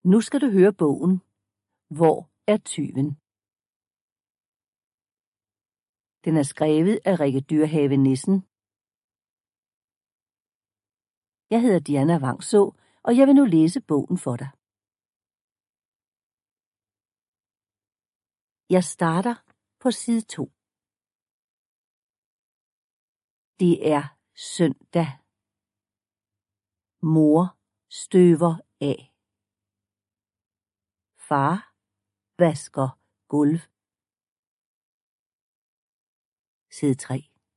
Nu skal du høre bogen. Hvor er tyven? Den er skrevet af Rikke Dyrhave Nissen. Jeg hedder Diana Vangså, og jeg vil nu læse bogen for dig. Jeg starter på side 2. Det er søndag. Mor støver af. Far vasker gulv. Side 3.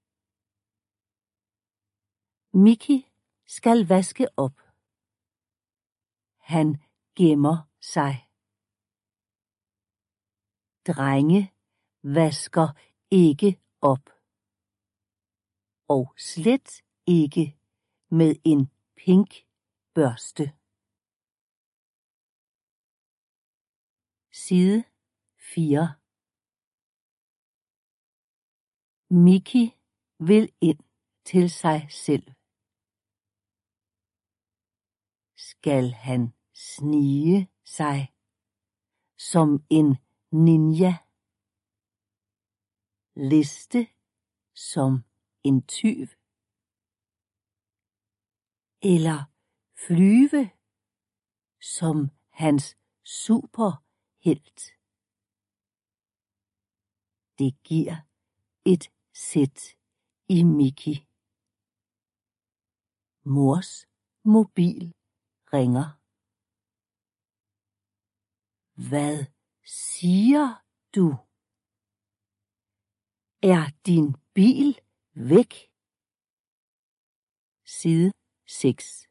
Mickey skal vaske op. Han gemmer sig. Drenge vasker ikke op. Og slet ikke med en pink børste. Side 4. Mickey vil ind til sig selv. Skal han snige sig som en ninja? Liste som en tyv? Eller flyve som hans superhelt? Det giver et sæt i Mickey. Mors mobil ringer. Hvad siger du? Er din bil væk? Side 6.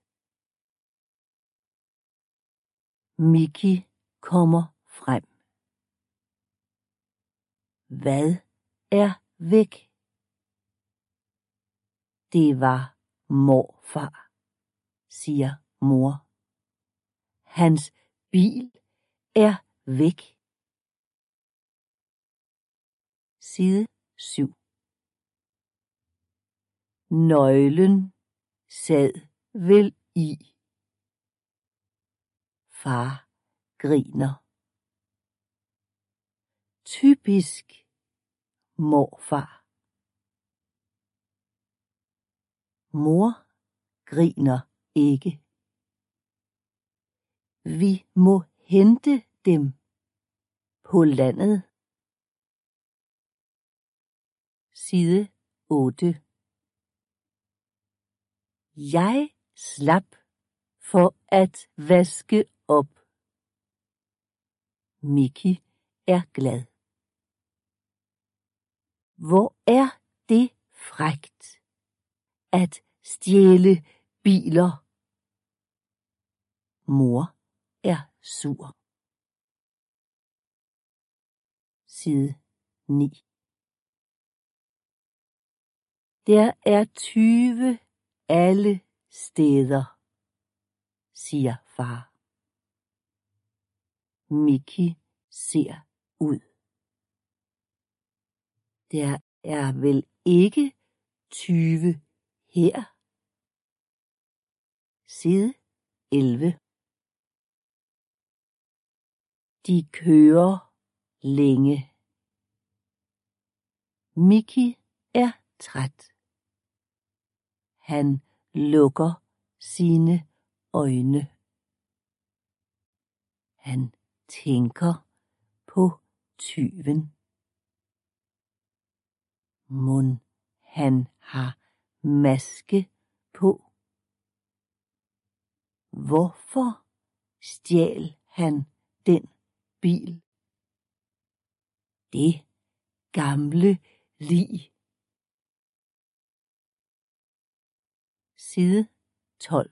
Mickey kommer frem. Hvad er væk? Det var morfar, siger mor. Hans bil er væk. Side 7. Nøglen sad vel i. Far griner. Typisk morfar. Mor griner ikke. Vi må hente dem på landet. Side 8. Jeg slap for at vaske op. Mickey er glad. Hvor er det frækt at stjæle biler? Mor er sur. Side 9. Der er tyve alle steder, siger far. Mickey ser ud. Der er vel ikke 20 her? Side 11. De kører længe. Mickey er træt. Han lukker sine øjne. Han tænker på tyven. Mon han har maske på? Hvorfor stjal han den bil? Det gamle lig. Side 12.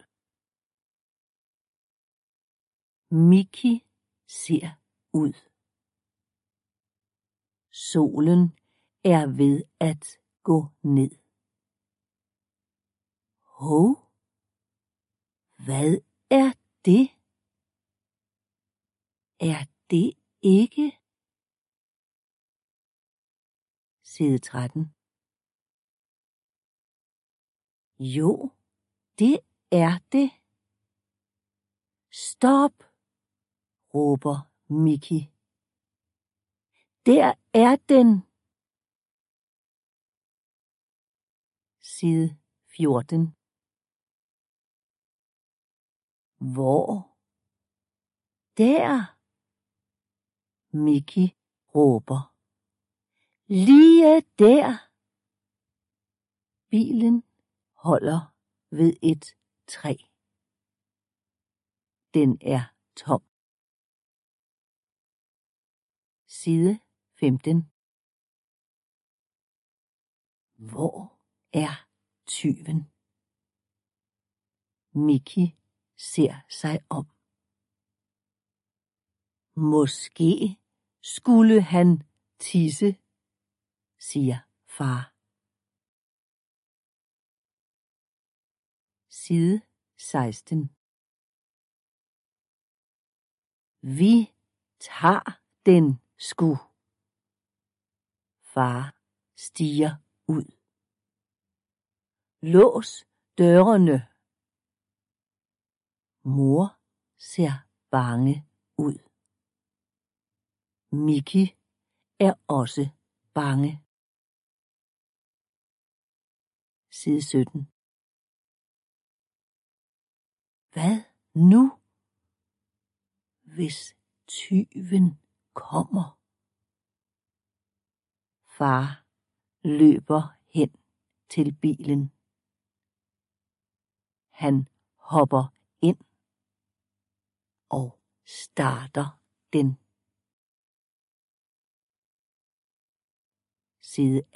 Mickey ser ud. Solen er ved at gå ned. Hov, hvad er det? Er det ikke? Side 13. Jo, det er det. Stop! råber Mickey. Der er den! Side 14. Hvor? Der! Mickey råber. Lige der! Bilen holder ved et træ. Den er tom. Side 15. Hvor er tyven? Mickey ser sig om. Måske skulle han tisse, siger far. Side 16. Vi tager den sgu. Far stiger ud. Lås dørene. Mor ser bange ud. Mickey er også bange. Side 17. Hvad nu, hvis tyven kommer? Far løber hen til bilen. Han hopper ind og starter den. Side